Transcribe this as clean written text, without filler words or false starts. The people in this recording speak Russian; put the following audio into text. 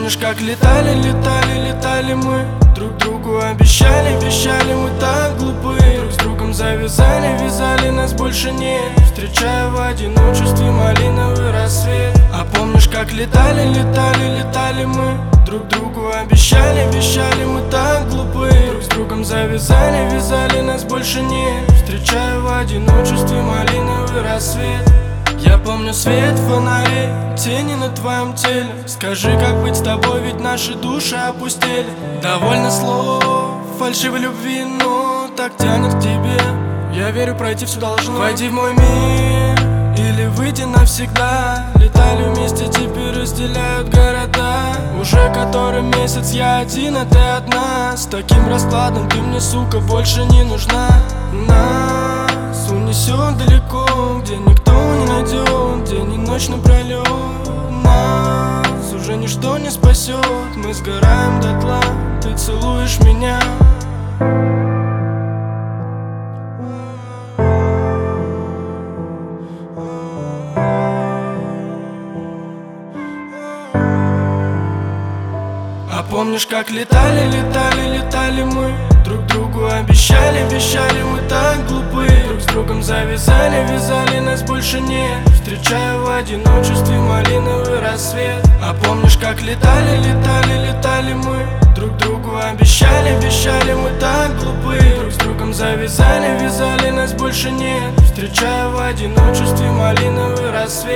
помнишь, как летали, летали, летали мы? Друг другу обещали, обещали, мы так глупые. Друг с другом завязали, вязали, нас больше нет. Встречая в одиночестве малиновый рассвет. А помнишь, как летали, летали, летали мы? Друг другу обещали, обещали, мы так глупые. Друг с другом завязали, вязали, нас больше нет. Встречая в одиночестве малиновый рассвет. Я помню свет фонарей, тени на твоем теле. Скажи, как быть с тобой, ведь наши души опустели. Довольно слов, фальшивой любви, но так тянет к тебе. Я верю, пройти все должно. Войди в мой мир или выйти навсегда. Летали вместе, теперь разделяют города. Уже который месяц я один, а ты одна. С таким раскладом ты мне, сука, больше не нужна. Нас унесет далеко, где никто не найдет, день и ночь напролет. Нас уже ничто не спасет, мы сгораем дотла, ты целуешь меня. А помнишь, как летали, летали, летали мы? Друг другу обещали, обещали, мы так глупые. Друг с другом завязали, вязали, нас больше нет. Встречая в одиночестве малиновый рассвет. А помнишь, как летали, летали, летали мы? Друг другу обещали, обещали, мы так глупые. Друг с другом завязали, вязали, нас больше нет. Встречая в одиночестве малиновый рассвет.